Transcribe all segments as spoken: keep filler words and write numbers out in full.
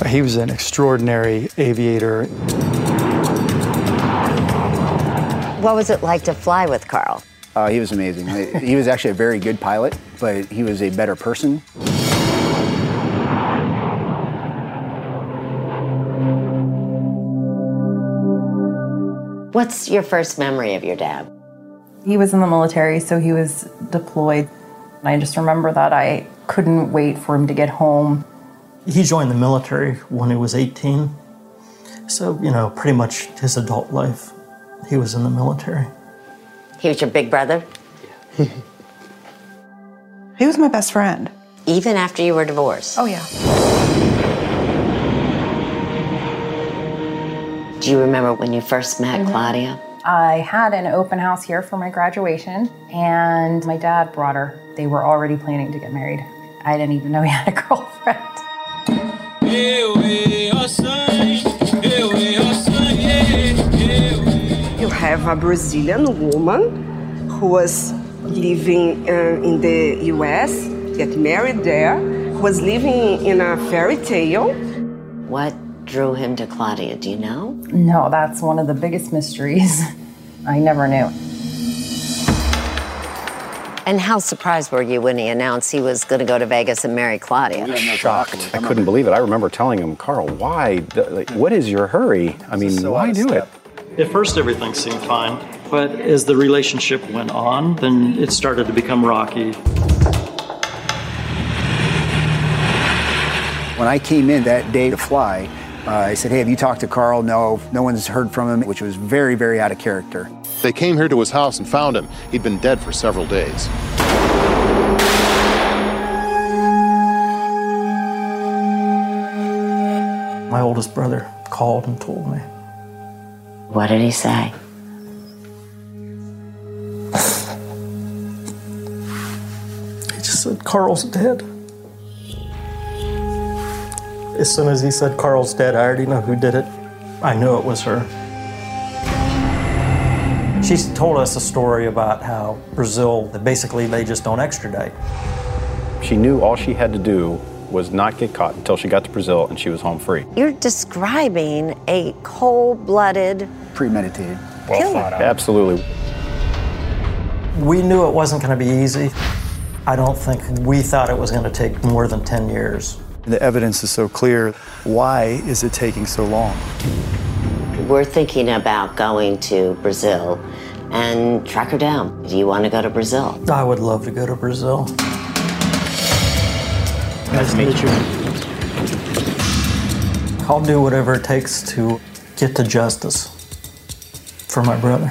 He was an extraordinary aviator. What was it like to fly with Carl? Uh, he was amazing. He was actually a very good pilot, but he was a better person. What's your first memory of your dad? He was in the military, so he was deployed. And I just remember that I couldn't wait for him to get home. He joined the military when he was eighteen. So, you know, pretty much his adult life, he was in the military. He was your big brother? He was my best friend. Even after you were divorced? Oh, yeah. Do you remember when you first met mm-hmm. Claudia? I had an open house here for my graduation, and my dad brought her. They were already planning to get married. I didn't even know he had a girlfriend. You have a Brazilian woman who was living uh, in the U S, get married there, was living in a fairy tale. What drew him to Claudia, do you know? No, that's one of the biggest mysteries. I never knew. And how surprised were you when he announced he was going to go to Vegas and marry Claudia? I was shocked. I couldn't believe it. I remember telling him, Carl, why? What is your hurry? I mean, why do it? At first, everything seemed fine. But as the relationship went on, then it started to become rocky. When I came in that day to fly, uh, I said, hey, have you talked to Carl? No, no one's heard from him, which was very, very out of character. They came here to his house and found him. He'd been dead for several days. My oldest brother called and told me. What did he say? He just said, Carl's dead. As soon as he said Carl's dead, I already know who did it. I knew it was her. She's told us a story about how Brazil, that basically they just don't extradite. She knew all she had to do was not get caught until she got to Brazil and she was home free. You're describing a cold-blooded, premeditated, well thought out. Absolutely. We knew it wasn't going to be easy. I don't think we thought it was going to take more than ten years. The evidence is so clear. Why is it taking so long? We're thinking about going to Brazil and track her down. Do you want to go to Brazil? I would love to go to Brazil. Nice to meet you. I'll do whatever it takes to get to justice for my brother.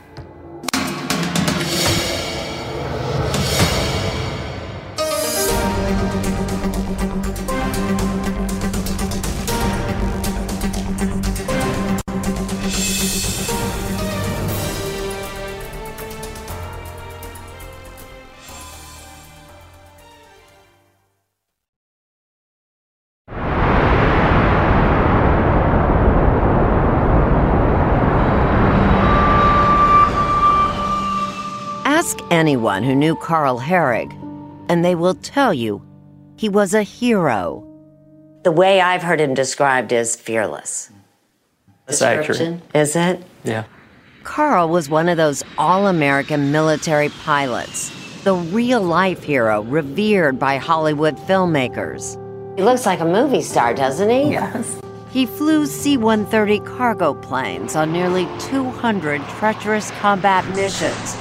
Ask anyone who knew Carl Herrig, and they will tell you he was a hero. The way I've heard him described is fearless. That's accurate. Is it? Yeah. Carl was one of those all-American military pilots, the real-life hero revered by Hollywood filmmakers. He looks like a movie star, doesn't he? Yes. He flew C one thirty cargo planes on nearly two hundred treacherous combat missions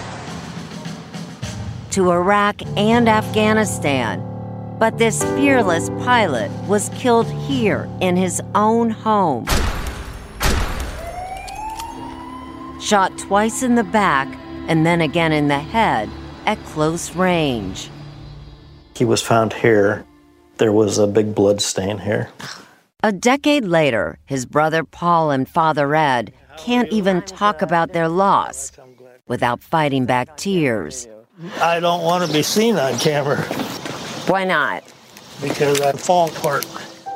to Iraq and Afghanistan. But this fearless pilot was killed here in his own home. Shot twice in the back and then again in the head at close range. He was found here. There was a big blood stain here. A decade later, his brother Paul and father Ed can't even talk about their loss without fighting back tears. I don't want to be seen on camera. Why not? Because I'm falling apart.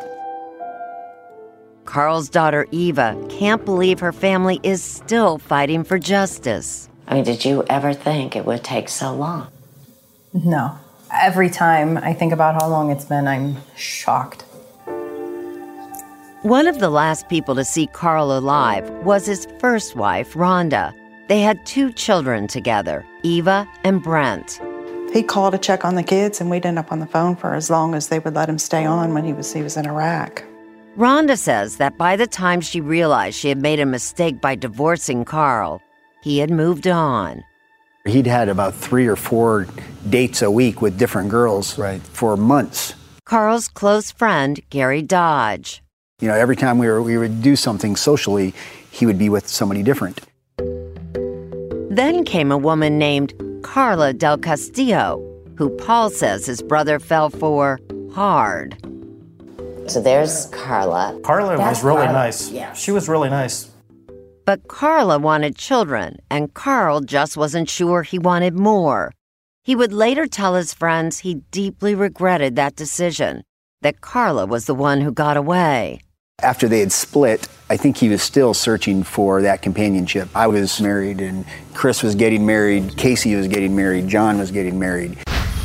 Carl's daughter Eva can't believe her family is still fighting for justice. I mean, did you ever think it would take so long? No. Every time I think about how long it's been, I'm shocked. One of the last people to see Carl alive was his first wife, Rhonda. They had two children together, Eva and Brent. He called to check on the kids, and we'd end up on the phone for as long as they would let him stay on when he was he was in Iraq. Rhonda says that by the time she realized she had made a mistake by divorcing Carl, he had moved on. He'd had about three or four dates a week with different girls Right. for months. Carl's close friend, Gary Dodge. You know, every time we were we would do something socially, he would be with somebody different. Then came a woman named Carla Del Castillo, who Paul says his brother fell for hard. So there's Carla. Carla That's was really Carla. nice. Yeah. She was really nice. But Carla wanted children, and Carl just wasn't sure he wanted more. He would later tell his friends he deeply regretted that decision, that Carla was the one who got away. After they had split, I think he was still searching for that companionship. I was married, and Chris was getting married, Casey was getting married, John was getting married.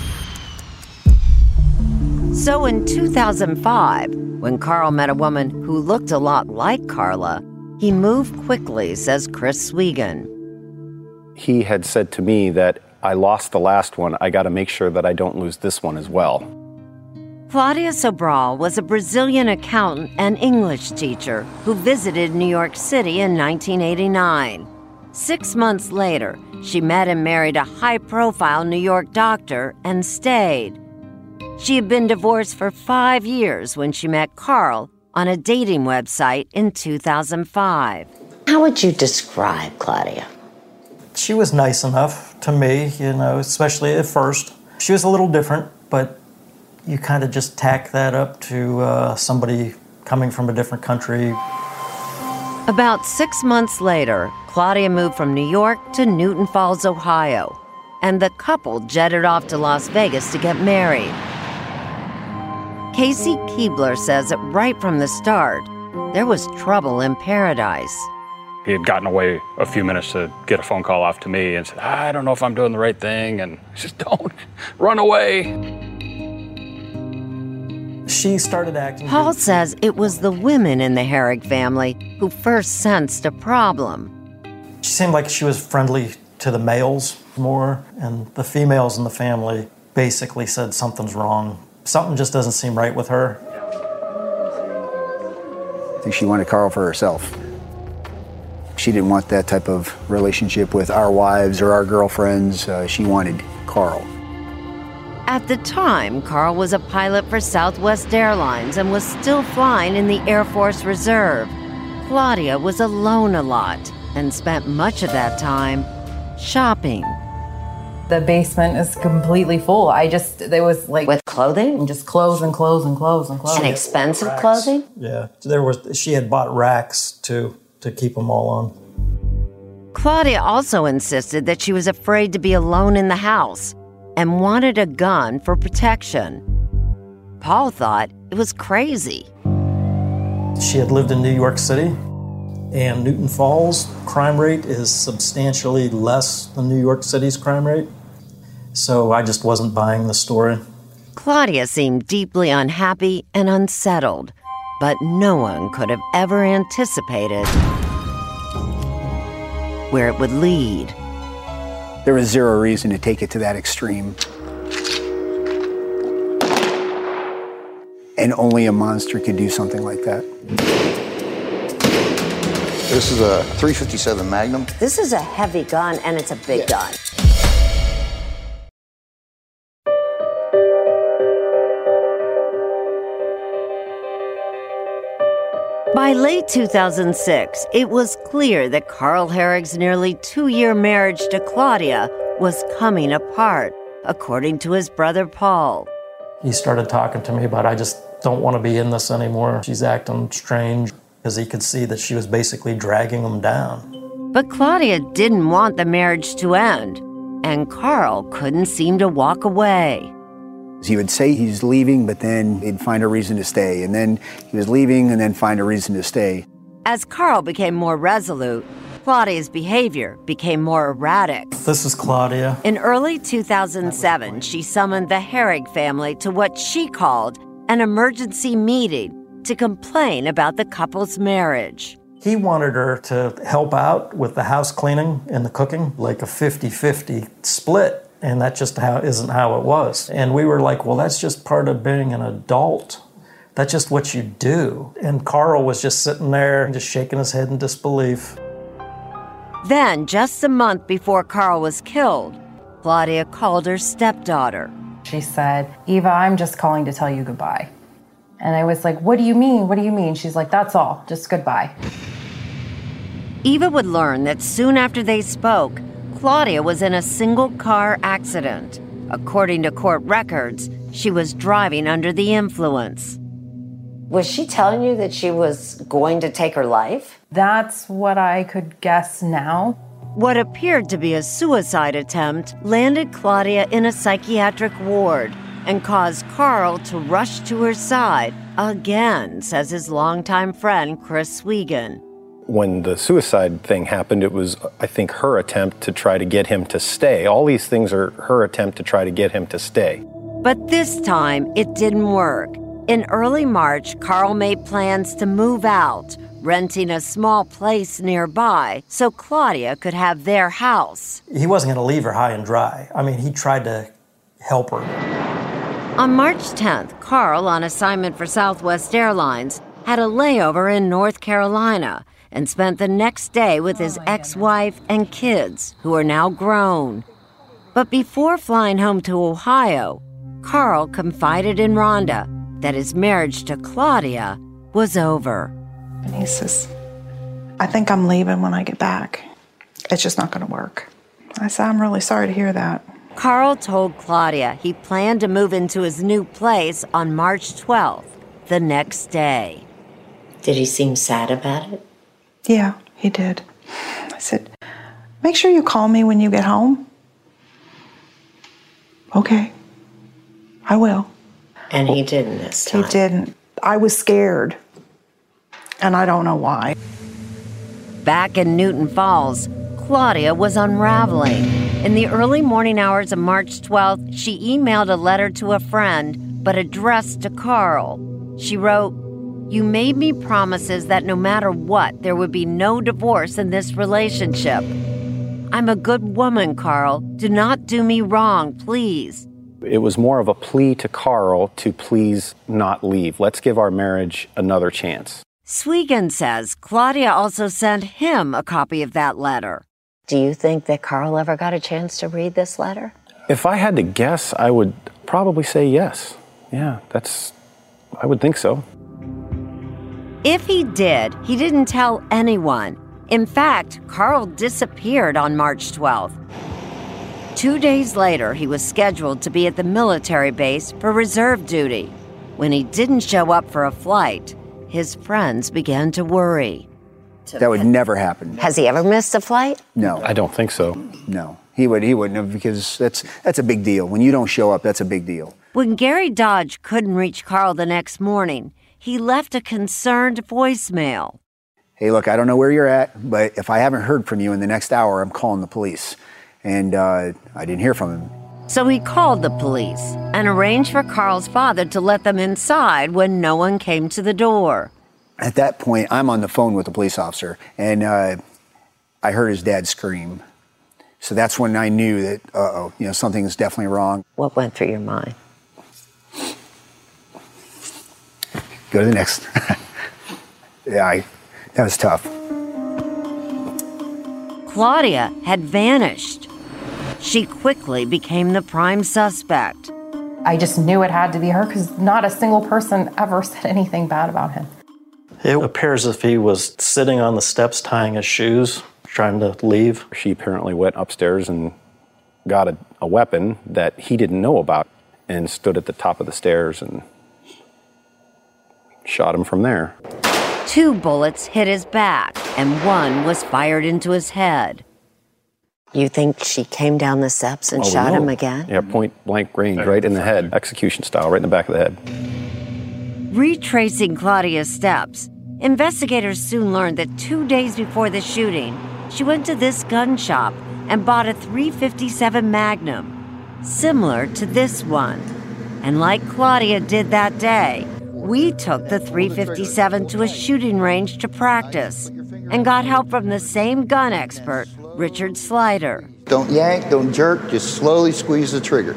So in two thousand five, when Carl met a woman who looked a lot like Carla, he moved quickly, says Chris Swegan. He had said to me that I lost the last one. I got to make sure that I don't lose this one as well. Claudia Sobral was a Brazilian accountant and English teacher who visited New York City in nineteen eighty-nine. Six months later, she met and married a high-profile New York doctor and stayed. She had been divorced for five years when she met Carl on a dating website in two thousand five. How would you describe Claudia? She was nice enough to me, you know, especially at first. She was a little different, but you kind of just tack that up to uh, somebody coming from a different country. About six months later, Claudia moved from New York to Newton Falls, Ohio, and the couple jetted off to Las Vegas to get married. Casey Keebler says that right from the start, there was trouble in paradise. He had gotten away a few minutes to get a phone call off to me and said, I don't know if I'm doing the right thing, and I said, don't, run away. She started acting... Paul says it was the women in the Herrig family who first sensed a problem. She seemed like she was friendly to the males more, and the females in the family basically said something's wrong. Something just doesn't seem right with her. I think she wanted Carl for herself. She didn't want that type of relationship with our wives or our girlfriends. Uh, she wanted Carl. At the time, Carl was a pilot for Southwest Airlines and was still flying in the Air Force Reserve. Claudia was alone a lot and spent much of that time shopping. The basement is completely full. I just, there was like... With clothing? And just clothes and clothes and clothes and clothes. And expensive clothing? Yeah, there was. She had bought racks too, to keep them all on. Claudia also insisted that she was afraid to be alone in the house and wanted a gun for protection. Paul thought it was crazy. She had lived in New York City, and Newton Falls crime rate is substantially less than New York City's crime rate. So I just wasn't buying the story. Claudia seemed deeply unhappy and unsettled, but no one could have ever anticipated where it would lead. There was zero reason to take it to that extreme. And only a monster could do something like that. This is a three fifty-seven Magnum. This is a heavy gun, and it's a big gun. By late two thousand six, it was clear that Carl Herrig's nearly two-year marriage to Claudia was coming apart, according to his brother Paul. He started talking to me about, I just don't want to be in this anymore. She's acting strange, because he could see that she was basically dragging him down. But Claudia didn't want the marriage to end, and Carl couldn't seem to walk away. He would say he's leaving, but then he'd find a reason to stay. And then he was leaving and then find a reason to stay. As Carl became more resolute, Claudia's behavior became more erratic. This is Claudia. In early two thousand seven, she summoned the Herrig family to what she called an emergency meeting to complain about the couple's marriage. He wanted her to help out with the house cleaning and the cooking, like a fifty-fifty split, and that just how, isn't how it was. And we were like, well, that's just part of being an adult. That's just what you do. And Carl was just sitting there, just shaking his head in disbelief. Then, just a month before Carl was killed, Claudia called her stepdaughter. She said, Eva, I'm just calling to tell you goodbye. And I was like, what do you mean? What do you mean? She's like, that's all, just goodbye. Eva would learn that soon after they spoke, Claudia was in a single-car accident. According to court records, she was driving under the influence. Was she telling you that she was going to take her life? That's what I could guess now. What appeared to be a suicide attempt landed Claudia in a psychiatric ward and caused Carl to rush to her side again, says his longtime friend Chris Swegan. When the suicide thing happened, it was, I think, her attempt to try to get him to stay. All these things are her attempt to try to get him to stay. But this time, it didn't work. In early March, Carl made plans to move out, renting a small place nearby so Claudia could have their house. He wasn't going to leave her high and dry. I mean, he tried to help her. On March tenth, Carl, on assignment for Southwest Airlines, had a layover in North Carolina and spent the next day with his ex-wife and kids, who are now grown. But before flying home to Ohio, Carl confided in Rhonda that his marriage to Claudia was over. And he says, I think I'm leaving when I get back. It's just not going to work. I said, I'm really sorry to hear that. Carl told Claudia he planned to move into his new place on March twelfth, the next day. Did he seem sad about it? Yeah, he did. I said, make sure you call me when you get home. Okay, I will. And he didn't this time. He didn't. I was scared, and I don't know why. Back in Newton Falls, Claudia was unraveling. In the early morning hours of March twelfth, she emailed a letter to a friend, but addressed to Carl. She wrote, "You made me promises that no matter what, there would be no divorce in this relationship. I'm a good woman, Carl. Do not do me wrong, please." It was more of a plea to Carl to please not leave. Let's give our marriage another chance. Swegan says Claudia also sent him a copy of that letter. Do you think that Carl ever got a chance to read this letter? If I had to guess, I would probably say yes. Yeah, that's, I would think so. If he did, he didn't tell anyone. In fact, Carl disappeared on March twelfth. Two days later, he was scheduled to be at the military base for reserve duty. When he didn't show up for a flight, his friends began to worry. That would never happen. Has he ever missed a flight? No. I don't think so. No. He would he wouldn't have, because that's that's a big deal. When you don't show up, that's a big deal. When Gary Dodge couldn't reach Carl the next morning, he left a concerned voicemail. Hey, look, I don't know where you're at, but if I haven't heard from you in the next hour, I'm calling the police. And uh, I didn't hear from him. So he called the police and arranged for Carl's father to let them inside when no one came to the door. At that point, I'm on the phone with the police officer, and uh, I heard his dad scream. So that's when I knew that, uh-oh, you know, something's definitely wrong. What went through your mind? Go to the next. yeah, I, that was tough. Claudia had vanished. She quickly became the prime suspect. I just knew it had to be her because not a single person ever said anything bad about him. It appears as if he was sitting on the steps tying his shoes, trying to leave. She apparently went upstairs and got a, a weapon that he didn't know about and stood at the top of the stairs and shot him from there. Two bullets hit his back, and one was fired into his head. You think she came down the steps and oh, shot no. him again? Yeah, point blank range, right in the head, execution style, right in the back of the head. Retracing Claudia's steps, investigators soon learned that two days before the shooting, she went to this gun shop and bought a three fifty-seven Magnum, similar to this one. And like Claudia did that day, we took the three fifty-seven to a shooting range to practice and got help from the same gun expert, Richard Slider. Don't yank, don't jerk, just slowly squeeze the trigger.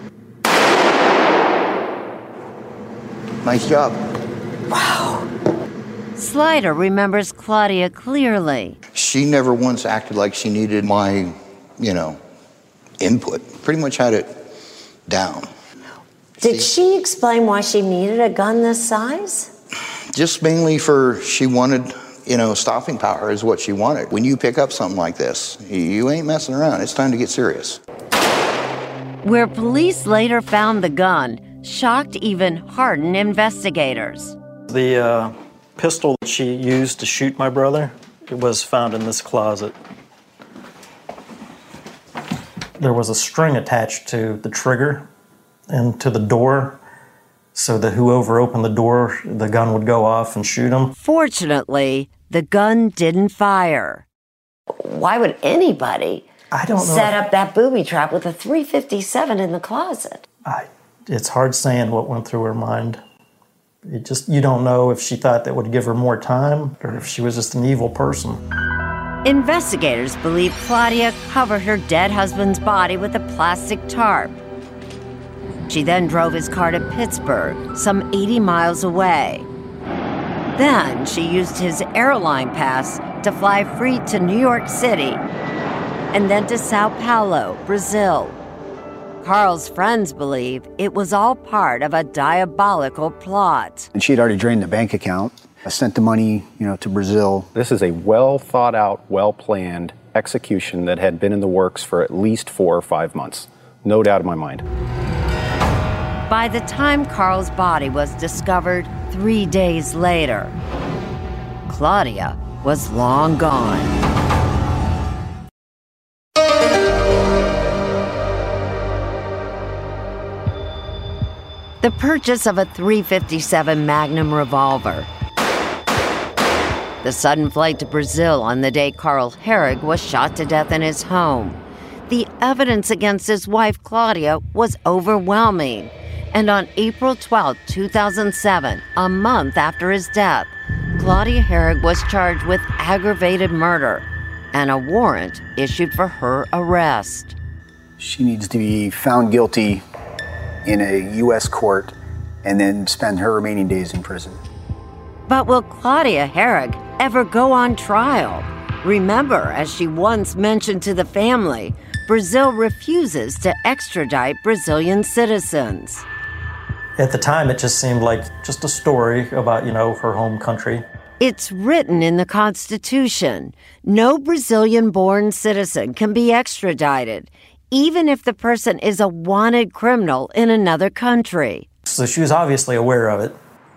Nice job. Wow. Slider remembers Claudia clearly. She never once acted like she needed my, you know, input. Pretty much had it down. Did she explain why she needed a gun this size? Just mainly for, she wanted, you know, stopping power is what she wanted. When you pick up something like this, you ain't messing around. It's time to get serious. Where police later found the gun shocked even hardened investigators. The uh, pistol that she used to shoot my brother, it was found in this closet. There was a string attached to the trigger and to the door, so that whoever opened the door, the gun would go off and shoot him. Fortunately, the gun didn't fire. Why would anybody I don't know set if, up that booby trap with a three fifty-seven in the closet? I, it's hard saying what went through her mind. It just, you don't know if she thought that would give her more time or if she was just an evil person. Investigators believe Claudia covered her dead husband's body with a plastic tarp. She then drove his car to Pittsburgh, some eighty miles away. Then she used his airline pass to fly free to New York City and then to Sao Paulo, Brazil. Carl's friends believe it was all part of a diabolical plot. And she had already drained the bank account. I sent the money, you know, to Brazil. This is a well thought out, well planned execution that had been in the works for at least four or five months. No doubt in my mind. By the time Carl's body was discovered three days later, Claudia was long gone. The purchase of a three fifty-seven Magnum revolver. The sudden flight to Brazil on the day Carl Herrig was shot to death in his home. The evidence against his wife, Claudia, was overwhelming. And on April twelfth, two thousand seven, a month after his death, Claudia Herrig was charged with aggravated murder and a warrant issued for her arrest. She needs to be found guilty in a U S court and then spend her remaining days in prison. But will Claudia Herrig ever go on trial? Remember, as she once mentioned to the family, Brazil refuses to extradite Brazilian citizens. At the time, it just seemed like just a story about, you know, her home country. It's written in the Constitution. No Brazilian-born citizen can be extradited, even if the person is a wanted criminal in another country. So she was obviously aware of it.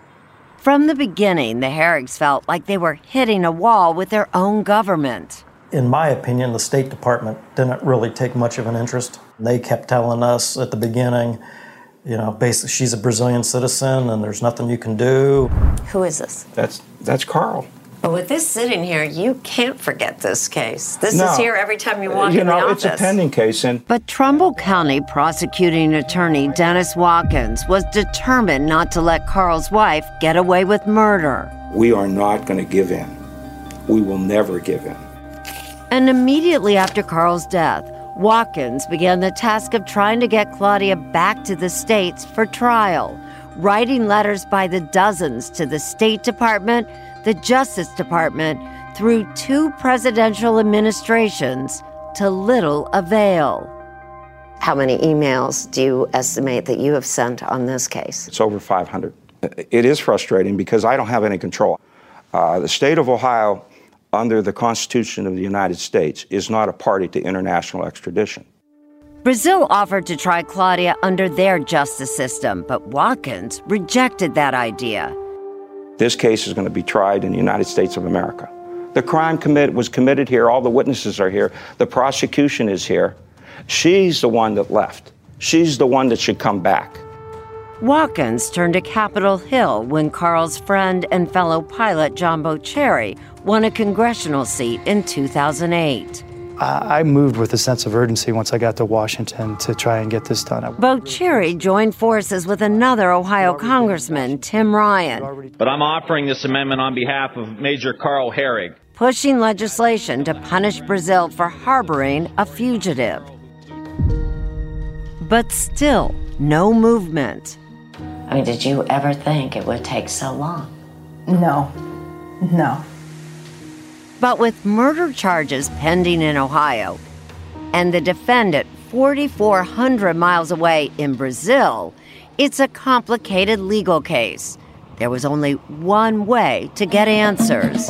From the beginning, the Herrigs felt like they were hitting a wall with their own government. In my opinion, the State Department didn't really take much of an interest. They kept telling us at the beginning, you know, basically she's a Brazilian citizen and there's nothing you can do. Who is this? That's that's Carl. But with this sitting here, you can't forget this case. This no. is here every time you walk you in know, the office. It's a pending case. And But Trumbull County prosecuting attorney Dennis Watkins was determined not to let Carl's wife get away with murder. We are not going to give in. We will never give in. And immediately after Carl's death, Watkins began the task of trying to get Claudia back to the States for trial, writing letters by the dozens to the State Department, the Justice Department, through two presidential administrations, to little avail. How many emails do you estimate that you have sent on this case? It's over five hundred. It is frustrating because I don't have any control. Uh, the state of Ohio, under the Constitution of the United States, is not a party to international extradition. Brazil offered to try Claudia under their justice system, but Watkins rejected that idea. This case is going to be tried in the United States of America. The crime commit was committed here. All the witnesses are here. The prosecution is here. She's the one that left. She's the one that should come back. Watkins turned to Capitol Hill when Carl's friend and fellow pilot John Bocherry won a congressional seat in two thousand eight. I I moved with a sense of urgency once I got to Washington to try and get this done. Bocheri joined forces with another Ohio congressman, Tim Ryan, But I'm offering this amendment on behalf of Major Carl Herrig, pushing legislation to punish Brazil for harboring a fugitive. But still, no movement. I mean, did you ever think it would take so long? No, no. But with murder charges pending in Ohio and the defendant forty-four hundred miles away in Brazil, it's a complicated legal case. There was only one way to get answers.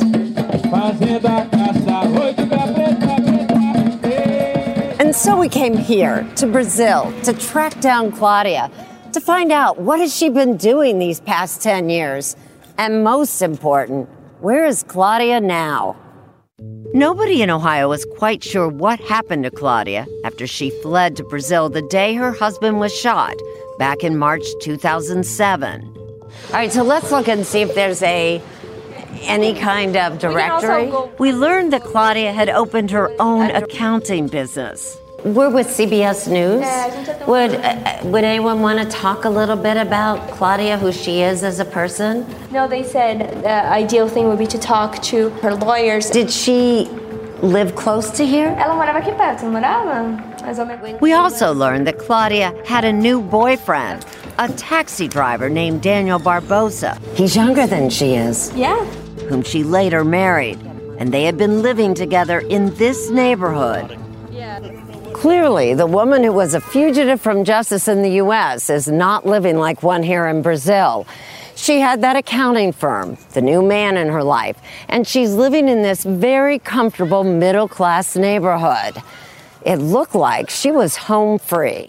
And so we came here to Brazil to track down Claudia, to find out what has she been doing these past ten years. And most important, where is Claudia now? Nobody in Ohio is quite sure what happened to Claudia after she fled to Brazil the day her husband was shot back in March two thousand seven. All right, so let's look and see if there's a any kind of directory. We learned that Claudia had opened her own accounting business. We're with C B S News. Would uh, would anyone want to talk a little bit about Claudia, who she is as a person? No, they said the ideal thing would be to talk to her lawyers. Did she live close to here? Ela morava aqui perto, não morava? Mais ou menos. We also learned that Claudia had a new boyfriend, a taxi driver named Daniel Barbosa. He's younger than she is. Yeah. Whom she later married, and they had been living together in this neighborhood. Clearly, the woman who was a fugitive from justice in the U S is not living like one here in Brazil. She had that accounting firm, the new man in her life, and she's living in this very comfortable middle-class neighborhood. It looked like she was home free.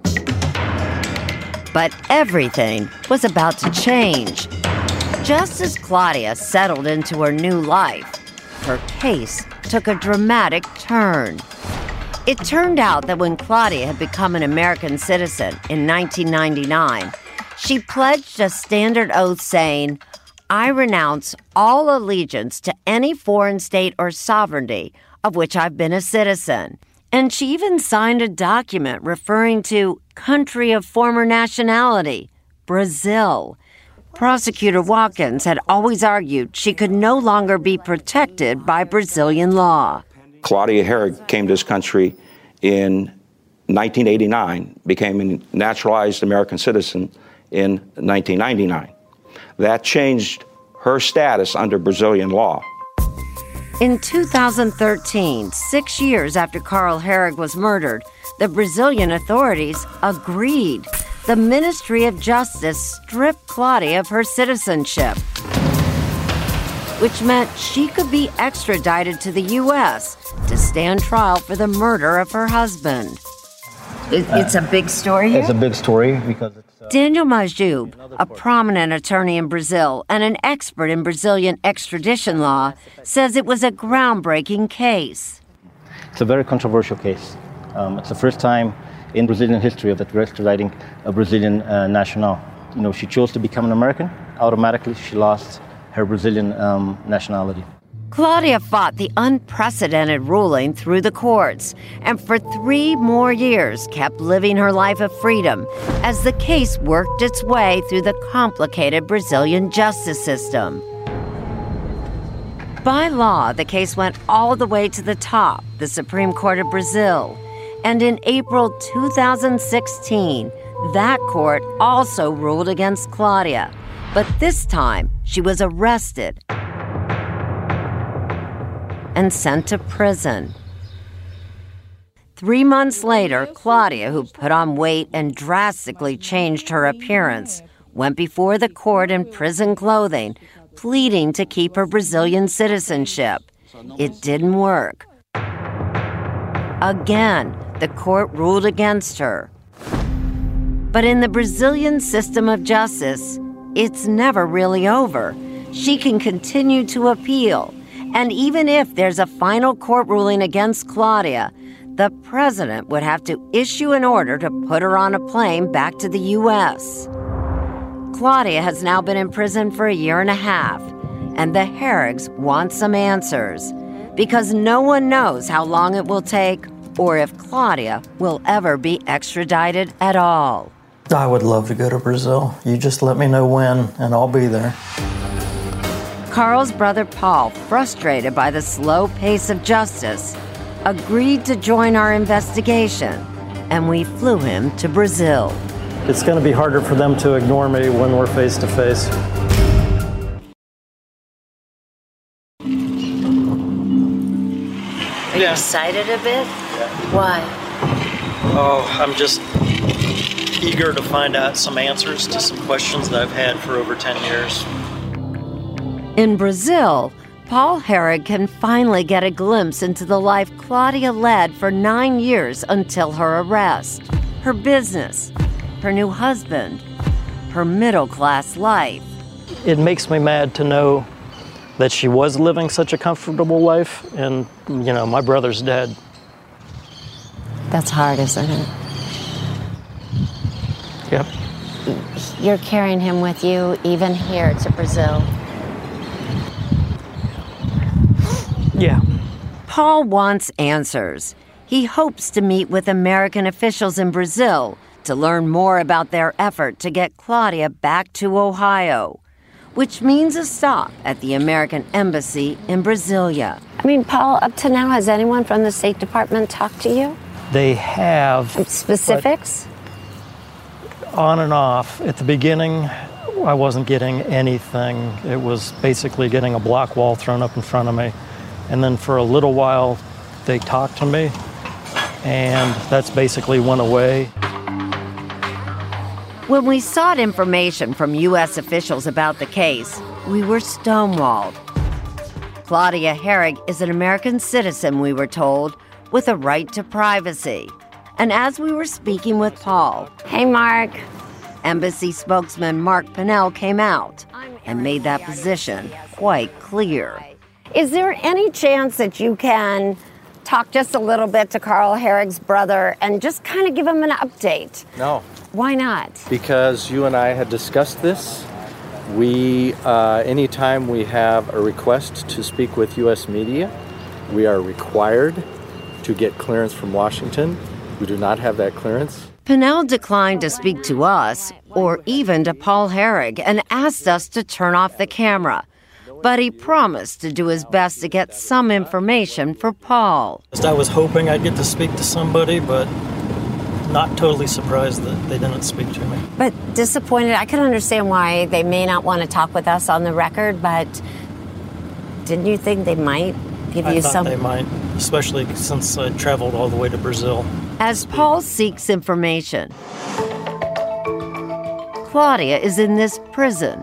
But everything was about to change. Just as Claudia settled into her new life, her case took a dramatic turn. It turned out that when Claudia had become an American citizen in nineteen ninety-nine, she pledged a standard oath saying, "I renounce all allegiance to any foreign state or sovereignty of which I've been a citizen." And she even signed a document referring to country of former nationality, Brazil. Prosecutor Watkins had always argued she could no longer be protected by Brazilian law. Claudia Herrig came to this country in nineteen eighty-nine, became a naturalized American citizen in nineteen ninety-nine. That changed her status under Brazilian law. In two thousand thirteen, six years after Carl Herrig was murdered, the Brazilian authorities agreed. The Ministry of Justice stripped Claudia of her citizenship, which meant she could be extradited to the U S to stand trial for the murder of her husband. It, it's a big story here? It's a big story because it's... Uh, Daniel Majub, a prominent attorney in Brazil and an expert in Brazilian extradition law, says it was a groundbreaking case. It's a very controversial case. Um, it's the first time in Brazilian history that we're extraditing a Brazilian uh, national. You know, she chose to become an American. Automatically, she lost her Brazilian um, nationality. Claudia fought the unprecedented ruling through the courts, and for three more years kept living her life of freedom as the case worked its way through the complicated Brazilian justice system. By law, the case went all the way to the top, the Supreme Court of Brazil. And in April two thousand sixteen, that court also ruled against Claudia. But this time, she was arrested and sent to prison. Three months later, Claudia, who put on weight and drastically changed her appearance, went before the court in prison clothing, pleading to keep her Brazilian citizenship. It didn't work. Again, the court ruled against her. But in the Brazilian system of justice, it's never really over. She can continue to appeal. And even if there's a final court ruling against Claudia, the president would have to issue an order to put her on a plane back to the U S. Claudia has now been in prison for a year and a half, and the Herrigs want some answers. because no one knows how long it will take or if Claudia will ever be extradited at all. I would love to go to Brazil. You just let me know when, and I'll be there. Carl's brother Paul, frustrated by the slow pace of justice, agreed to join our investigation, and we flew him to Brazil. It's going to be harder for them to ignore me when we're face to face. Are you excited a bit? Why? Oh, I'm just eager to find out some answers to some questions that I've had for over ten years. In Brazil, Paul Herrig can finally get a glimpse into the life Claudia led for nine years until her arrest. Her business, her new husband, her middle-class life. It makes me mad to know that she was living such a comfortable life, and, you know, my brother's dead. That's hard, isn't it? Yep. You're carrying him with you even here to Brazil. Yeah. Paul wants answers. He hopes to meet with American officials in Brazil to learn more about their effort to get Claudia back to Ohio, which means a stop at the American Embassy in Brasilia. I mean, Paul, up to now, has anyone from the State Department talked to you? They have. Specifics? On and off. At the beginning, I wasn't getting anything. It was basically getting a block wall thrown up in front of me. And then for a little while, they talked to me, and that's basically went away. When we sought information from U S officials about the case, we were stonewalled. Claudia Herrig is an American citizen, we were told, with a right to privacy. And as we were speaking with Paul, hey, Mark, Embassy spokesman Mark Pinnell came out and made that position quite clear. Is there any chance that you can talk just a little bit to Carl Herrig's brother and just kind of give him an update? No. Why not? Because you and I had discussed this. We, uh, anytime we have a request to speak with U S media, we are required to get clearance from Washington. We do not have that clearance. Pinnell declined to speak to us or even to Paul Herrig and asked us to turn off the camera. But he promised to do his best to get some information for Paul. I was hoping I'd get to speak to somebody, but not totally surprised that they didn't speak to me. But disappointed. I can understand why they may not want to talk with us on the record, but didn't you think they might give I you thought some? They might, especially since I traveled all the way to Brazil. As Paul seeks information, Claudia is in this prison,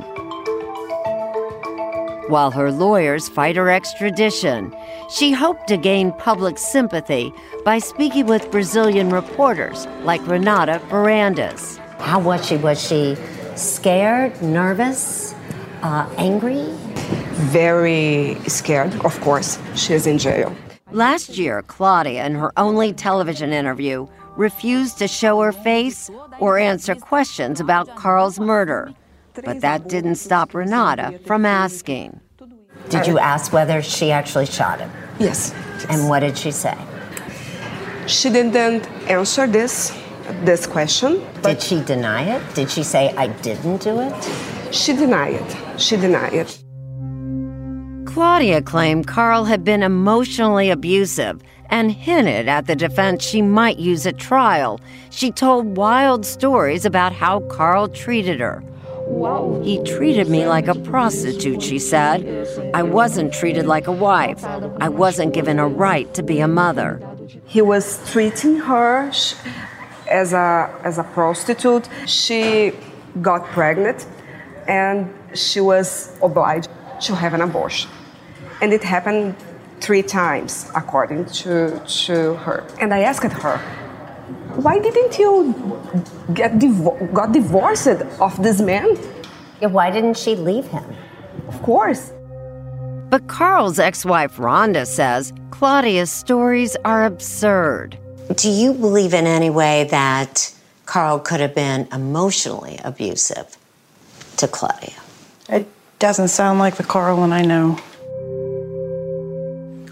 while her lawyers fight her extradition. She hoped to gain public sympathy by speaking with Brazilian reporters like Renata Varandas. How was she? Was she scared, nervous, uh, angry? Very scared, of course. She is in jail. Last year, Claudia, in her only television interview, refused to show her face or answer questions about Carl's murder. But that didn't stop Renata from asking. Did you ask whether she actually shot him? Yes. yes. And what did she say? She didn't answer this, this question. Did she deny it? Did she say, I didn't do it? She denied it. She denied it. Claudia claimed Carl had been emotionally abusive and hinted at the defense she might use at trial. She told wild stories about how Carl treated her. Wow. He treated me like a prostitute, she said. I wasn't treated like a wife. I wasn't given a right to be a mother. He was treating her as a, as a prostitute. She got pregnant and she was obliged to have an abortion. And it happened three times, according to, to her. And I asked her, why didn't you get divo- got divorced of this man? Yeah, why didn't she leave him? Of course. But Carl's ex-wife Rhonda says Claudia's stories are absurd. Do you believe in any way that Carl could have been emotionally abusive to Claudia? It doesn't sound like the Carl I know.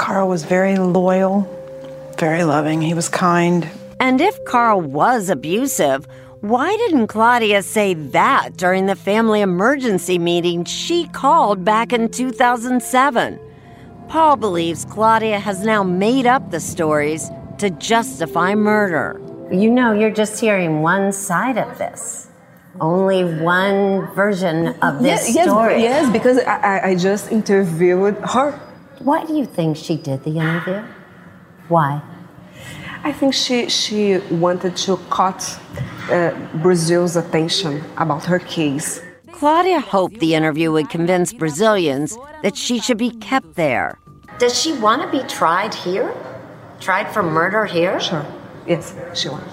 Carl was very loyal, very loving. He was kind. And if Carl was abusive, why didn't Claudia say that during the family emergency meeting she called back in two thousand seven? Paul believes Claudia has now made up the stories to justify murder. You know, you're just hearing one side of this. Only one version of this yes, story. Yes, yes, because I, I just interviewed her. Why do you think she did the interview? Why? I think she, she wanted to cut uh, Brazil's attention about her case. Claudia hoped the interview would convince Brazilians that she should be kept there. Does she want to be tried here? Tried for murder here? Sure. Yes, she wants.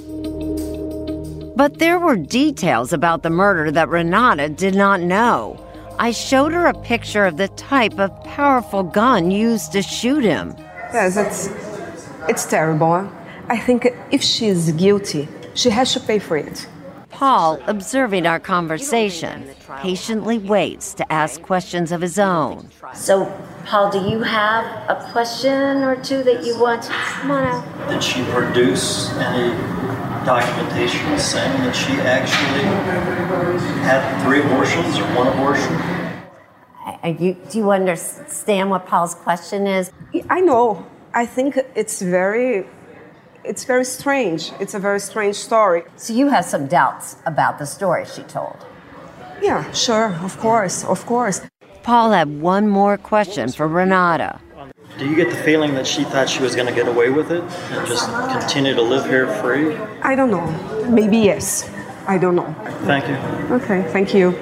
But there were details about the murder that Renata did not know. I showed her a picture of the type of powerful gun used to shoot him. Yes, it's, it's terrible. I think if she is guilty, she has to pay for it. Paul, observing our conversation, patiently waits to ask questions of his own. So, Paul, do you have a question or two that you want? Come on out. Did she produce any documentation saying that she actually had three abortions or one abortion? Are you, do you understand what Paul's question is? I know. I think it's very... It's very strange. It's a very strange story. So you have some doubts about the story she told? Yeah, sure, of course, of course. Paul had one more question for Renata. Do you get the feeling that she thought she was going to get away with it and just continue to live here free? I don't know. Maybe yes. I don't know. Thank you. Okay, thank you.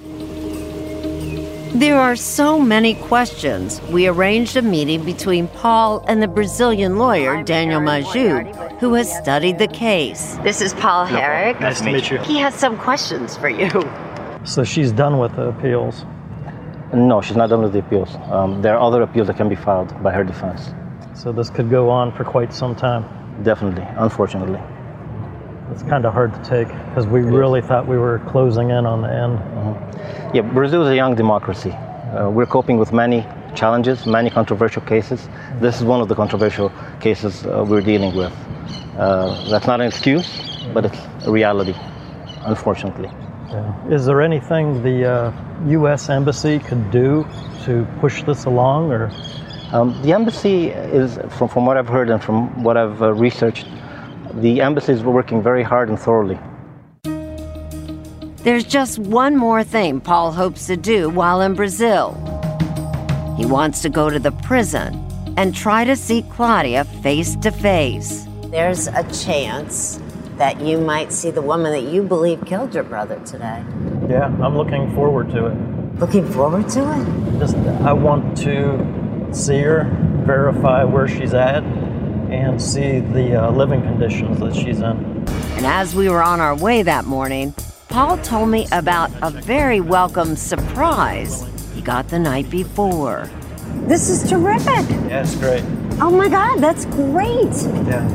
There are so many questions. We arranged a meeting between Paul and the Brazilian lawyer, Daniel Majub, who has studied the case. This is Paul Herrick. Nice to meet you. He has some questions for you. So she's done with the appeals? No, she's not done with the appeals. Um, there are other appeals that can be filed by her defense. So this could go on for quite some time? Definitely, unfortunately. It's kind of hard to take because we really thought we were closing in on the end. Mm-hmm. Yeah, Brazil is a young democracy. Uh, we're coping with many challenges, many controversial cases. This is one of the controversial cases uh, we're dealing with. Uh, that's not an excuse, but it's a reality, unfortunately. Yeah. Is there anything the uh, U S Embassy could do to push this along, or? Um, the embassy is, from, from what I've heard and from what I've uh, researched, the embassy is working very hard and thoroughly. There's just one more thing Paul hopes to do while in Brazil. He wants to go to the prison and try to see Claudia face to face. There's a chance that you might see the woman that you believe killed your brother today. Yeah, I'm looking forward to it. Looking forward to it? Just, I want to see her, verify where she's at, and see the uh, living conditions that she's in. And as we were on our way that morning, Paul told me about a very welcome surprise he got the night before. This is terrific. Yeah, it's great. Oh my God, that's great. Yeah.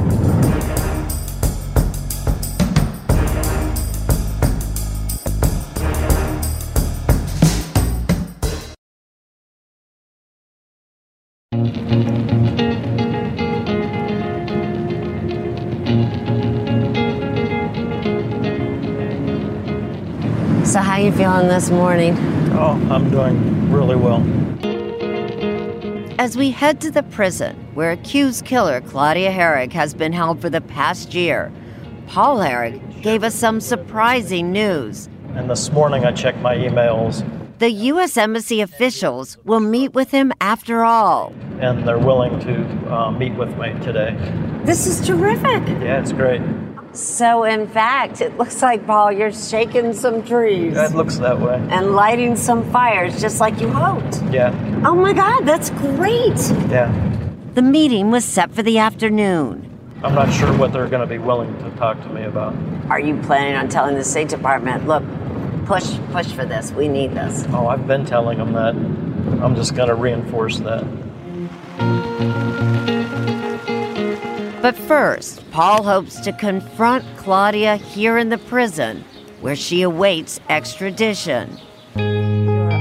So how you feeling this morning? Oh, I'm doing really well. As we head to the prison where accused killer Claudia Herrick has been held for the past year, Paul Herrick gave us some surprising news. And this morning I checked my emails. The U S Embassy officials will meet with him after all. And they're willing to uh, meet with me today. This is terrific. Yeah, it's great. So, in fact, it looks like, Paul, you're shaking some trees. It looks that way. And lighting some fires, just like you hoped. Yeah. Oh my God, that's great. Yeah. The meeting was set for the afternoon. I'm not sure what they're going to be willing to talk to me about. Are you planning on telling the State Department, look, push, push for this, we need this? Oh, I've been telling them that. I'm just going to reinforce that. But first, Paul hopes to confront Claudia here in the prison, where she awaits extradition. Your office?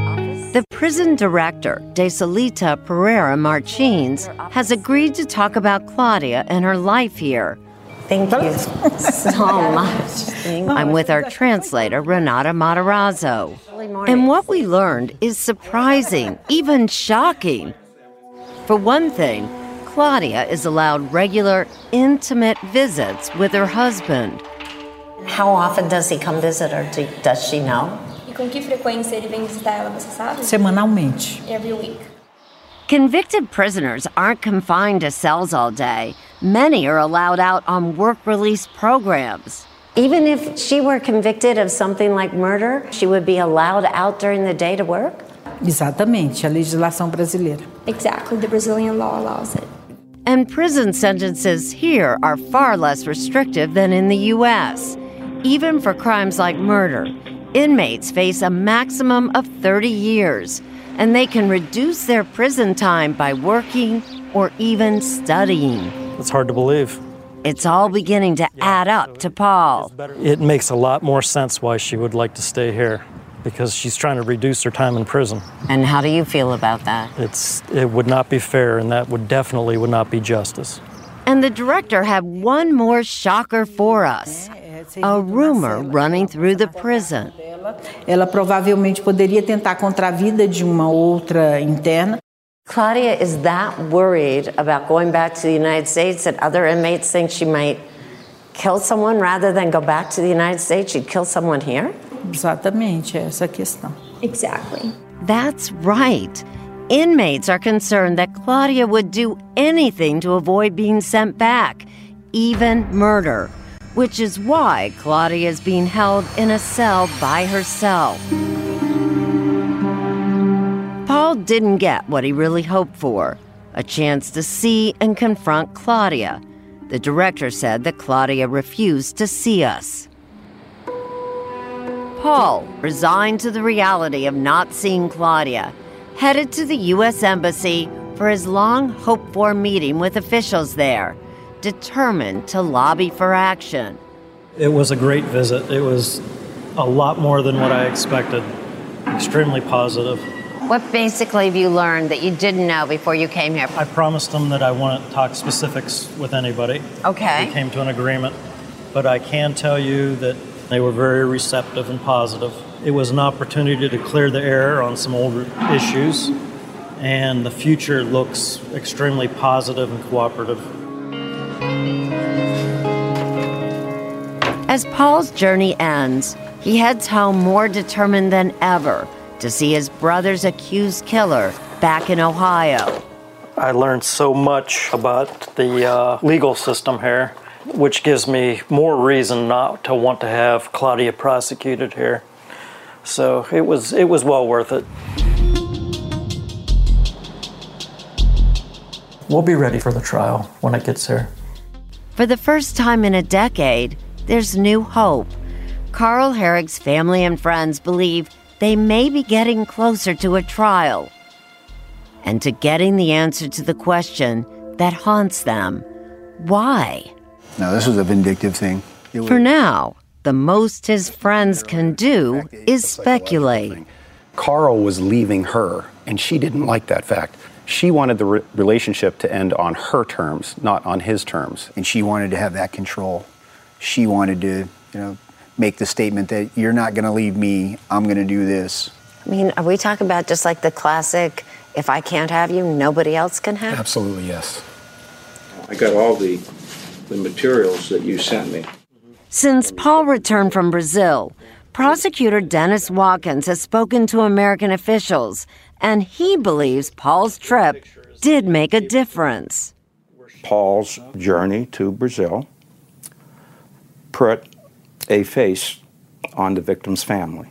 The prison director, Desalita Pereira Martins, has agreed to talk about Claudia and her life here. Thank you so much. I'm with our translator, Renata Matarazzo. And what we learned is surprising, even shocking. For one thing, Claudia is allowed regular, intimate visits with her husband. How often does he come visit her? Does she know? E com que frequência ele vem visitar ela, você sabe? Semanalmente. Every week. Convicted prisoners aren't confined to cells all day. Many are allowed out on work release programs. Even if she were convicted of something like murder, she would be allowed out during the day to work? Exatamente, a legislação brasileira. Exactly, the Brazilian law allows it. And prison sentences here are far less restrictive than in the U S. Even for crimes like murder, inmates face a maximum of thirty years, and they can reduce their prison time by working or even studying. It's hard to believe. It's all beginning to add up to Paul. It makes a lot more sense why she would like to stay here, because she's trying to reduce her time in prison. And how do you feel about that? It's it would not be fair, and that would definitely would not be justice. And the director had one more shocker for us. A rumor running through the prison. Ela provavelmente poderia tentar contra a vida de uma outra interna. Claudia is that worried about going back to the United States that other inmates think she might kill someone rather than go back to the United States? She'd kill someone here? Exatamente, essa é a questão. Exactly. That's right. Inmates are concerned that Claudia would do anything to avoid being sent back, even murder, which is why Claudia is being held in a cell by herself. Paul didn't get what he really hoped for, a chance to see and confront Claudia. The director said that Claudia refused to see us. Paul, resigned to the reality of not seeing Claudia, headed to the U S Embassy for his long-hoped-for meeting with officials there, determined to lobby for action. It was a great visit. It was a lot more than what I expected. Extremely positive. What basically have you learned that you didn't know before you came here? I promised them that I wouldn't talk specifics with anybody. Okay. We came to an agreement. But I can tell you that they were very receptive and positive. It was an opportunity to clear the air on some old issues, and the future looks extremely positive and cooperative. As Paul's journey ends, he heads home more determined than ever to see his brother's accused killer back in Ohio. I learned so much about the uh, legal system here, which gives me more reason not to want to have Claudia prosecuted here. So it was it was well worth it. We'll be ready for the trial when it gets here. For the first time in a decade, there's new hope. Carl Herrig's family and friends believe they may be getting closer to a trial and to getting the answer to the question that haunts them. Why? No, this was a vindictive thing. It For was- now, the most his friends can do is speculate. Carl was leaving her, and she didn't like that fact. She wanted the re- relationship to end on her terms, not on his terms. And she wanted to have that control. She wanted to, you know, make the statement that you're not going to leave me, I'm going to do this. I mean, are we talking about just like the classic, if I can't have you, nobody else can have? Absolutely, yes. I got all the, the materials that you sent me. Since Paul returned from Brazil, prosecutor Dennis Watkins has spoken to American officials, and he believes Paul's trip did make a difference. Paul's journey to Brazil put a face on the victim's family.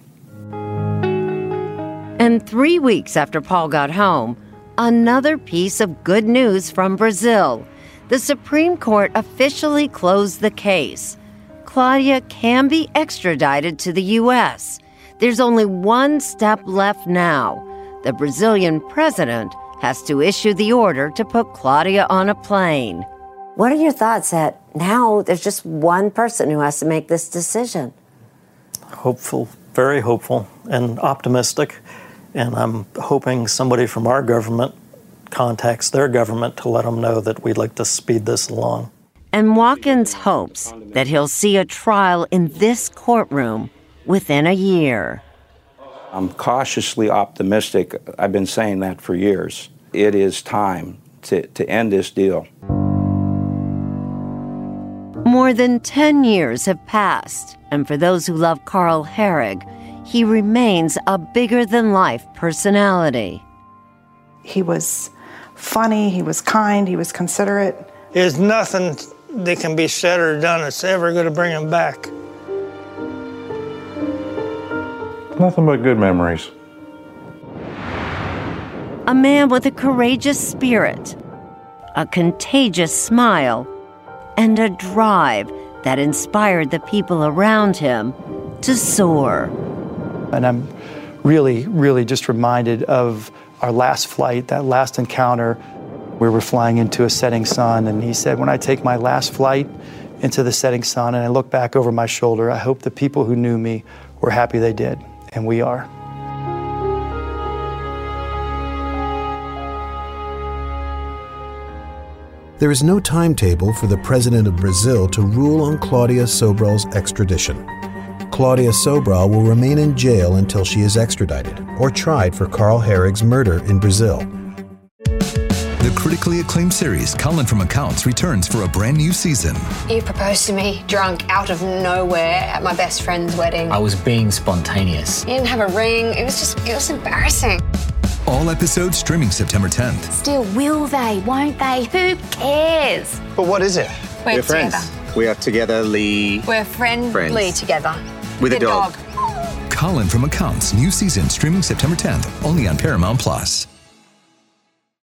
And three weeks after Paul got home, another piece of good news from Brazil. The Supreme Court officially closed the case. Claudia can be extradited to the U S. There's only one step left now. The Brazilian president has to issue the order to put Claudia on a plane. What are your thoughts that now there's just one person who has to make this decision? Hopeful, very hopeful and optimistic. And I'm hoping somebody from our government contacts their government to let them know that we'd like to speed this along. And Watkins hopes that he'll see a trial in this courtroom within a year. I'm cautiously optimistic. I've been saying that for years. It is time to, to end this deal. More than ten years have passed, and for those who love Carl Herrig, he remains a bigger-than-life personality. He was funny, he was kind, he was considerate. There's nothing that can be said or done that's ever going to bring him back. Nothing but good memories. A man with a courageous spirit, a contagious smile, and a drive that inspired the people around him to soar. And I'm really, really just reminded of our last flight, that last encounter where we're flying into a setting sun. And he said, when I take my last flight into the setting sun and I look back over my shoulder, I hope the people who knew me were happy they did. And we are. There is no timetable for the president of Brazil to rule on Claudia Sobral's extradition. Claudia Sobral will remain in jail until she is extradited or tried for Carl Herrig's murder in Brazil. The critically acclaimed series Colin from Accounts returns for a brand new season. You proposed to me drunk out of nowhere at my best friend's wedding. I was being spontaneous. You didn't have a ring. It was just, it was embarrassing. All episodes streaming September tenth. Still, will they? Won't they? Who cares? But what is it? We're, We're friends. together. We are togetherly. We're friendly friends. together. With a dog. dog. Colin from Accounts, new season streaming September tenth, only on Paramount Plus.